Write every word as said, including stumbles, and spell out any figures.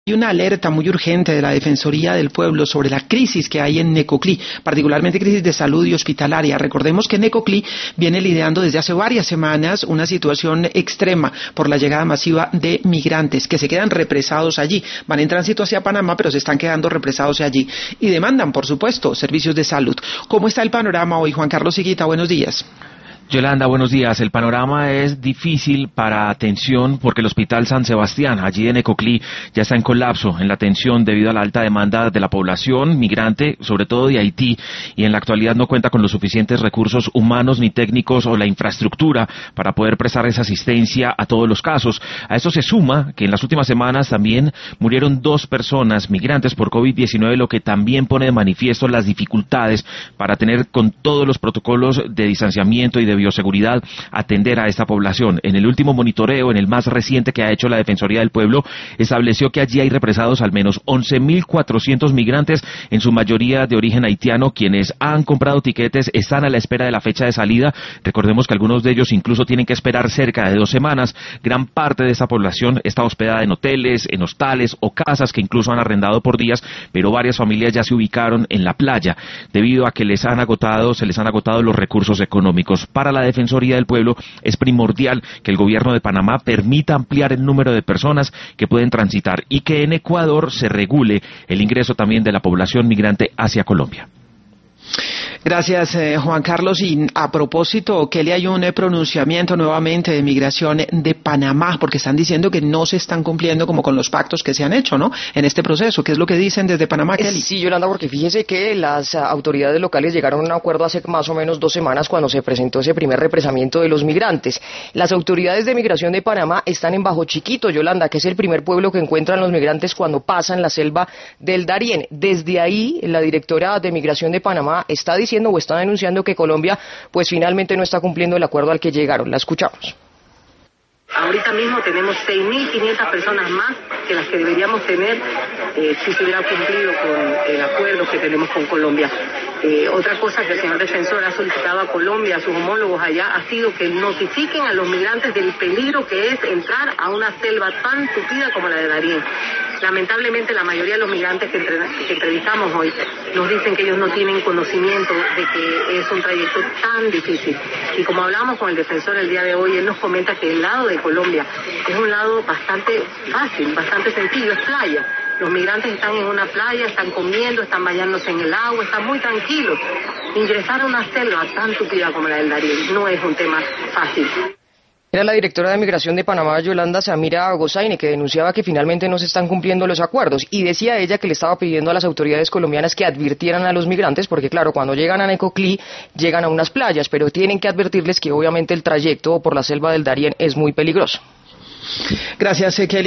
Hay una alerta muy urgente de la Defensoría del Pueblo sobre la crisis que hay en Necoclí, particularmente crisis de salud y hospitalaria. Recordemos que Necoclí viene lidiando desde hace varias semanas una situación extrema por la llegada masiva de migrantes que se quedan represados allí. Van en tránsito hacia Panamá, pero se están quedando represados allí y demandan, por supuesto, servicios de salud. ¿Cómo está el panorama hoy, Juan Carlos Higuita? Buenos días. Yolanda, buenos días. El panorama es difícil para atención porque el Hospital San Sebastián, allí en Necoclí, ya está en colapso en la atención debido a la alta demanda de la población migrante, sobre todo de Haití, y en la actualidad no cuenta con los suficientes recursos humanos ni técnicos o la infraestructura para poder prestar esa asistencia a todos los casos. A esto se suma que en las últimas semanas también murieron dos personas migrantes por COVID diecinueve, lo que también pone de manifiesto las dificultades para tener con todos los protocolos de distanciamiento y de bioseguridad atender a esta población. En el último monitoreo, en el más reciente que ha hecho la Defensoría del Pueblo, estableció que allí hay represados al menos once mil cuatrocientos migrantes, en su mayoría de origen haitiano, quienes han comprado tiquetes, están a la espera de la fecha de salida. Recordemos que algunos de ellos incluso tienen que esperar cerca de dos semanas. Gran parte de esta población está hospedada en hoteles, en hostales o casas que incluso han arrendado por días, pero varias familias ya se ubicaron en la playa debido a que les han agotado, se les han agotado los recursos económicos. Para la Defensoría del Pueblo es primordial que el gobierno de Panamá permita ampliar el número de personas que pueden transitar y que en Ecuador se regule el ingreso también de la población migrante hacia Colombia. Gracias, eh, Juan Carlos. Y a propósito, Kelly, hay un eh, pronunciamiento nuevamente de migración de Panamá, porque están diciendo que no se están cumpliendo como con los pactos que se han hecho, ¿no?, en este proceso. ¿Qué es lo que dicen desde Panamá, Kelly? Sí, Yolanda, porque fíjese que las autoridades locales llegaron a un acuerdo hace más o menos dos semanas cuando se presentó ese primer represamiento de los migrantes. Las autoridades de migración de Panamá están en Bajo Chiquito, Yolanda, que es el primer pueblo que encuentran los migrantes cuando pasan la selva del Darién. Desde ahí, la directora de migración de Panamá está diciendo o está denunciando que Colombia pues finalmente no está cumpliendo el acuerdo al que llegaron. La escuchamos. Ahorita mismo tenemos seis mil quinientas personas más que las que deberíamos tener eh, si se hubiera cumplido con el acuerdo que tenemos con Colombia. Eh, otra cosa que el señor defensor ha solicitado a Colombia, a sus homólogos allá, ha sido que notifiquen a los migrantes del peligro que es entrar a una selva tan tupida como la de Darién. Lamentablemente la mayoría de los migrantes que, entre, que entrevistamos hoy nos dicen que ellos no tienen conocimiento de que es un trayecto tan difícil. Y como hablamos con el defensor el día de hoy, él nos comenta que el lado de Colombia es un lado bastante fácil, bastante sencillo, es playa. Los migrantes están en una playa, están comiendo, están bañándose en el agua, están muy tranquilos. Ingresar a una selva tan tupida como la del Darién no es un tema fácil. Era la directora de Migración de Panamá, Yolanda Samira Gozaine, que denunciaba que finalmente no se están cumpliendo los acuerdos, y decía ella que le estaba pidiendo a las autoridades colombianas que advirtieran a los migrantes, porque claro, cuando llegan a Necoclí llegan a unas playas, pero tienen que advertirles que obviamente el trayecto por la selva del Darién es muy peligroso. Gracias, Kelly.